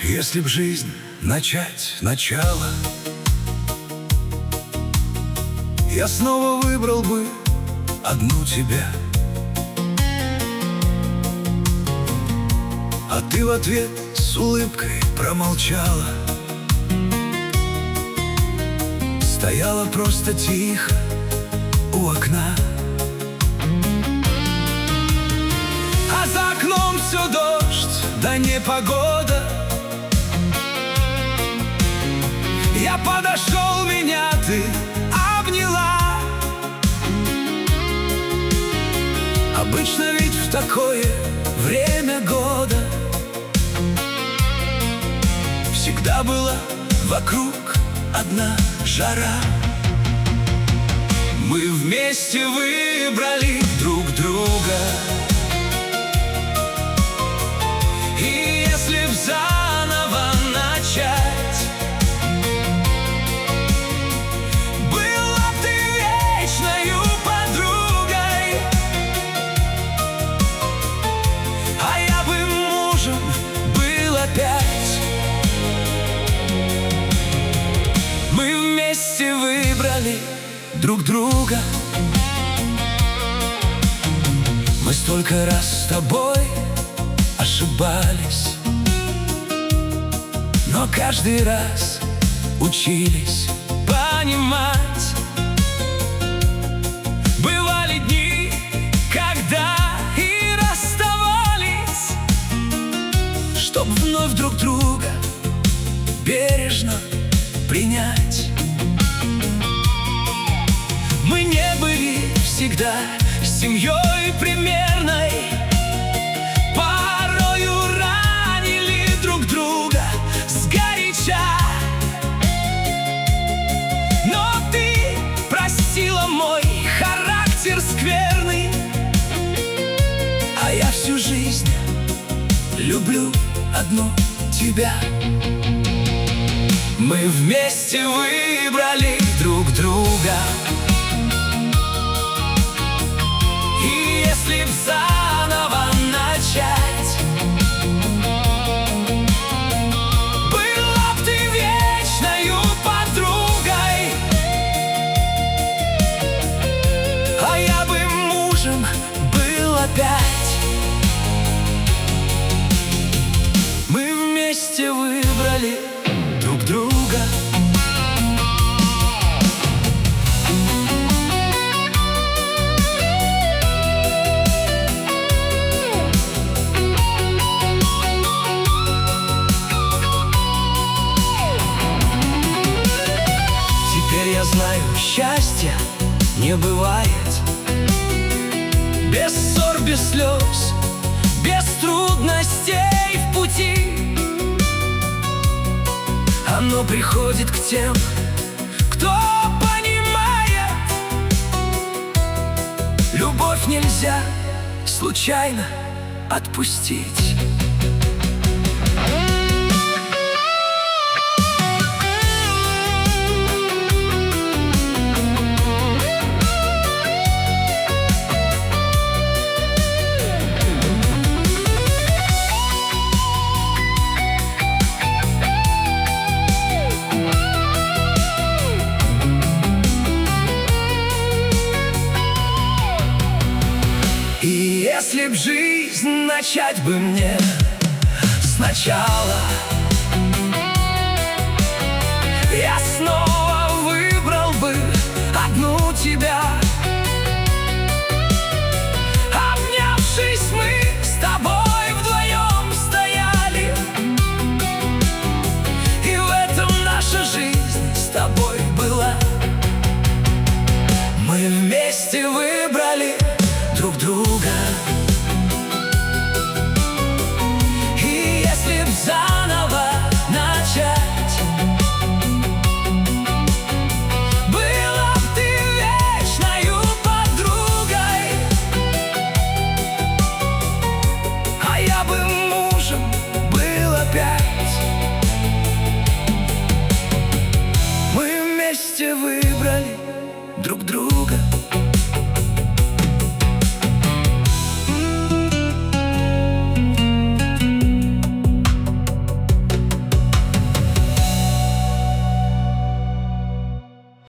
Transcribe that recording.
Если б жизнь начать начало, я снова выбрал бы одну тебя. А ты в ответ с улыбкой промолчала, стояла просто тихо у окна. А за окном все дождь, да непогода. Я подошел, меня ты обняла. Обычно ведь в такое время года всегда была вокруг одна жара. Мы вместе выбрали друг друга, и если б заново начать, была б ты вечною подругой, а я бы мужем был опять. Мы вместе выбрали друг друга. Мы столько раз с тобой ошибались, но каждый раз учились понимать. Бывали дни, когда и расставались, чтоб вновь друг друга бережно принять. Мы не были всегда семьей примерной, порою ранили друг друга сгоряча. Но ты простила мой характер скверный, а я всю жизнь люблю одну тебя. Мы вместе выбрали друг друга, и если б заново начать, была б ты вечною подругой, а я бы мужем был опять. Мы вместе выбрали друг друга. Теперь я знаю, счастья не бывает без ссор, без слез, без трудностей в пути. Оно приходит к тем, кто понимает. Любовь нельзя случайно отпустить. И если б жизнь начать бы мне сначала, я снова выбрал бы одну тебя. Обнявшись, мы с тобой вдвоем стояли, и в этом наша жизнь с тобой была. Мы вместе выбрали друг друга, и если б заново начать, была б ты вечною подругой, а я бы мужем был опять. Мы вместе выбрали друг друга.